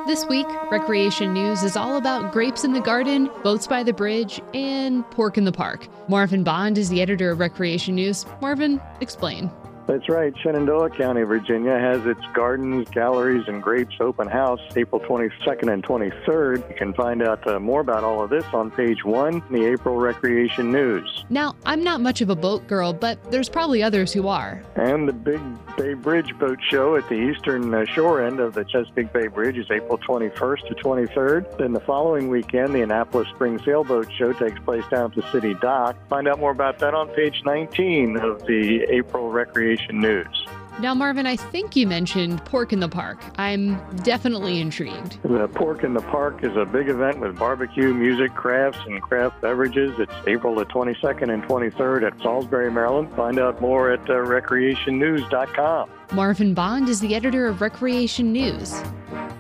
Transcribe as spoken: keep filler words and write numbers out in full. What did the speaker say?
This week, Recreation News is all about grapes in the garden, boats by the bridge, and pork in the park. Marvin Bond is the editor of Recreation News. Marvin, explain. That's right. Shenandoah County, Virginia has its gardens, galleries, and grapes open house April twenty-second and twenty-third. You can find out uh, more about all of this on page one, the April Recreation News. Now, I'm not much of a boat girl, but there's probably others who are. And the Big Bay Bridge Boat Show at the eastern uh, shore end of the Chesapeake Bay Bridge is April twenty-first to twenty-third. Then the following weekend, the Annapolis Spring Sailboat Show takes place down at the City Dock. Find out more about that on page nineteen of the April Recreation News. Now, Marvin, I think you mentioned pork in the park. I'm definitely intrigued. The Pork in the Park is a big event with barbecue, music, crafts, and craft beverages. It's April the twenty-second and twenty-third at Salisbury, Maryland. Find out more at uh, recreation news dot com. Marvin Bond is the editor of Recreation News.